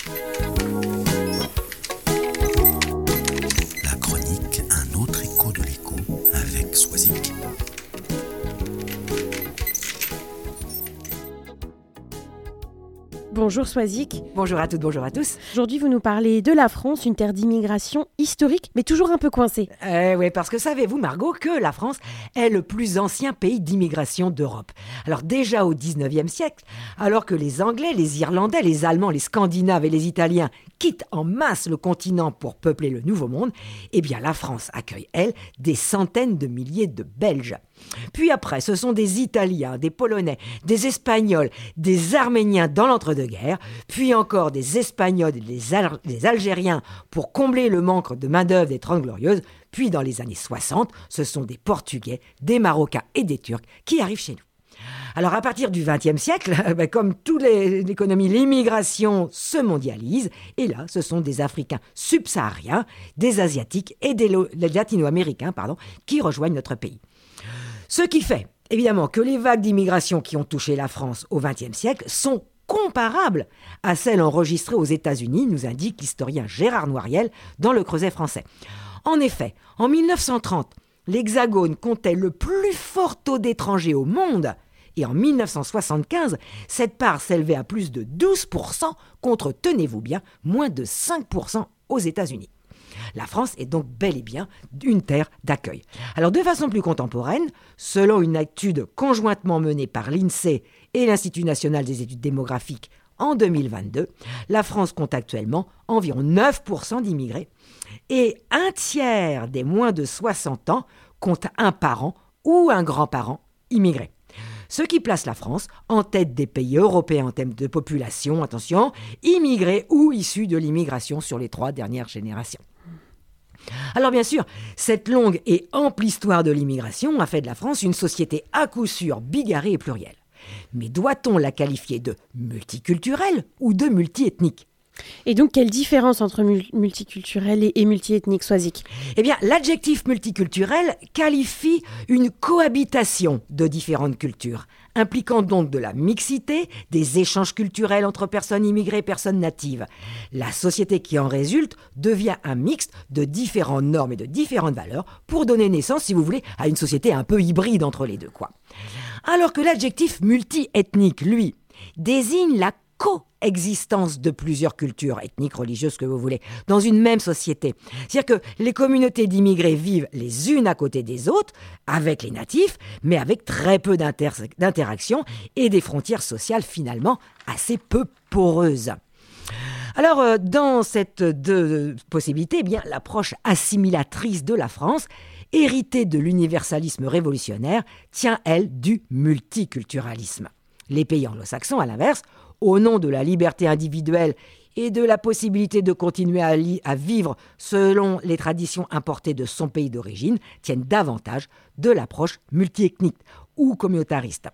La chronique Un autre écho de l'écho avec Swazik. Bonjour Swazik. Bonjour à toutes, bonjour à tous. Aujourd'hui, vous nous parlez de la France, une terre d'immigration historique, mais toujours un peu coincée. Oui, parce que savez-vous, Margot, que la France est le plus ancien pays d'immigration d'Europe. Alors déjà au 19e siècle, alors que les Anglais, les Irlandais, les Allemands, les Scandinaves et les Italiens quittent en masse le continent pour peupler le Nouveau Monde, eh bien la France accueille, elle, des centaines de milliers de Belges. Puis après, ce sont des Italiens, des Polonais, des Espagnols, des Arméniens dans l'entre-deux-guerres, puis encore des Espagnols et des Algériens pour combler le manque de main-d'œuvre des 30 Glorieuses. Puis dans les années 60, ce sont des Portugais, des Marocains et des Turcs qui arrivent chez nous. Alors à partir du XXe siècle, comme toute l'économie, l'immigration se mondialise. Et là, ce sont des Africains subsahariens, des Asiatiques et des Latino-Américains qui rejoignent notre pays. Ce qui fait, évidemment, que les vagues d'immigration qui ont touché la France au XXe siècle sont comparables à celles enregistrées aux États-Unis, nous indique l'historien Gérard Noiriel dans le Creuset français. En effet, en 1930, l'Hexagone comptait le plus fort taux d'étrangers au monde. Et en 1975, cette part s'élevait à plus de 12% contre, tenez-vous bien, moins de 5% aux États-Unis. La France est donc bel et bien une terre d'accueil. Alors de façon plus contemporaine, selon une étude conjointement menée par l'INSEE et l'Institut national des études démographiques en 2022, la France compte actuellement environ 9% d'immigrés et un tiers des moins de 60 ans compte un parent ou un grand-parent immigré. Ce qui place la France en tête des pays européens en termes de population, attention, immigrés ou issus de l'immigration sur les 3 dernières générations. Alors bien sûr, cette longue et ample histoire de l'immigration a fait de la France une société à coup sûr bigarrée et plurielle. Mais doit-on la qualifier de multiculturelle ou de multiethnique ? Et donc, quelle différence entre multiculturel et multiethnique, Swazik ? Eh bien, l'adjectif multiculturel qualifie une cohabitation de différentes cultures, impliquant donc de la mixité, des échanges culturels entre personnes immigrées et personnes natives. La société qui en résulte devient un mixte de différentes normes et de différentes valeurs pour donner naissance, si vous voulez, à une société un peu hybride entre les deux, quoi. Alors que l'adjectif multiethnique, lui, désigne la coexistence de plusieurs cultures, ethniques, religieuses, ce que vous voulez, dans une même société. C'est-à-dire que les communautés d'immigrés vivent les unes à côté des autres, avec les natifs, mais avec très peu d'interactions et des frontières sociales finalement assez peu poreuses. Alors, dans cette possibilité, eh bien, l'approche assimilatrice de la France, héritée de l'universalisme révolutionnaire, tient, elle, du multiculturalisme. Les pays anglo-saxons, à l'inverse, au nom de la liberté individuelle et de la possibilité de continuer à vivre selon les traditions importées de son pays d'origine, tiennent davantage de l'approche multiethnique ou communautariste.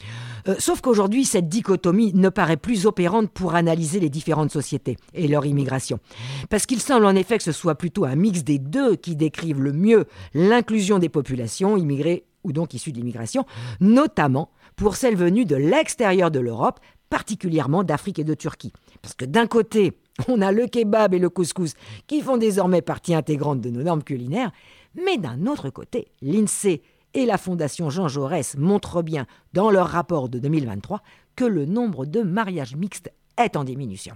Sauf qu'aujourd'hui, cette dichotomie ne paraît plus opérante pour analyser les différentes sociétés et leur immigration. Parce qu'il semble en effet que ce soit plutôt un mix des deux qui décrivent le mieux l'inclusion des populations immigrées ou donc issues de l'immigration, notamment pour celles venues de l'extérieur de l'Europe, particulièrement d'Afrique et de Turquie. Parce que d'un côté, on a le kebab et le couscous qui font désormais partie intégrante de nos normes culinaires, mais d'un autre côté, l'INSEE et la Fondation Jean Jaurès montrent bien dans leur rapport de 2023 que le nombre de mariages mixtes est en diminution.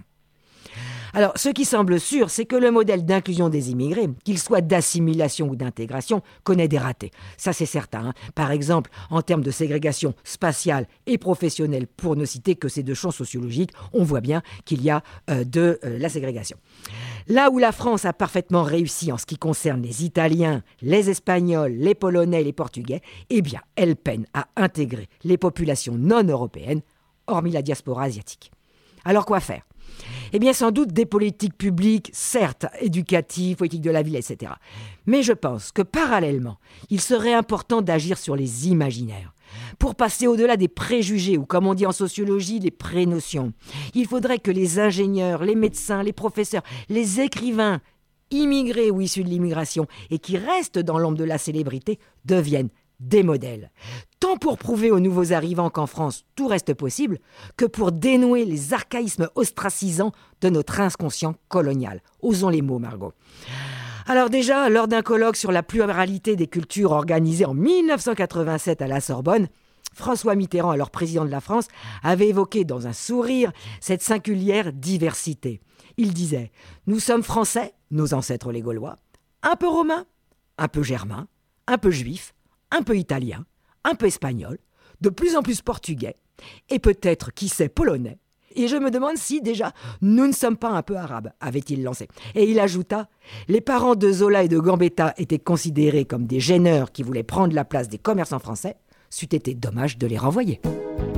Alors, ce qui semble sûr, c'est que le modèle d'inclusion des immigrés, qu'il soit d'assimilation ou d'intégration, connaît des ratés. Ça, c'est certain. Par exemple, en termes de ségrégation spatiale et professionnelle, pour ne citer que ces deux champs sociologiques, on voit bien qu'il y a de la ségrégation. Là où la France a parfaitement réussi en ce qui concerne les Italiens, les Espagnols, les Polonais et les Portugais, eh bien, elle peine à intégrer les populations non européennes, hormis la diaspora asiatique. Alors, quoi faire ? Eh bien, sans doute des politiques publiques, certes, éducatives, politiques de la ville, etc. Mais je pense que parallèlement, il serait important d'agir sur les imaginaires. Pour passer au-delà des préjugés, ou comme on dit en sociologie, les prénotions, il faudrait que les ingénieurs, les médecins, les professeurs, les écrivains, immigrés ou issus de l'immigration, et qui restent dans l'ombre de la célébrité, deviennent des modèles, tant pour prouver aux nouveaux arrivants qu'en France tout reste possible, que pour dénouer les archaïsmes ostracisants de notre inconscient colonial. Osons les mots, Margot. Alors déjà, lors d'un colloque sur la pluralité des cultures organisé en 1987 à la Sorbonne, François Mitterrand, alors président de la France, avait évoqué dans un sourire cette singulière diversité. Il disait « Nous sommes français, nos ancêtres les Gaulois, un peu romains, un peu germains, un peu juifs, un peu italiens, un peu espagnols, de plus en plus portugais, et peut-être, qui sait, polonais. Et je me demande si, déjà, nous ne sommes pas un peu arabes, avait-il lancé. Et il ajouta, les parents de Zola et de Gambetta étaient considérés comme des gêneurs qui voulaient prendre la place des commerçants français, c'eût été dommage de les renvoyer.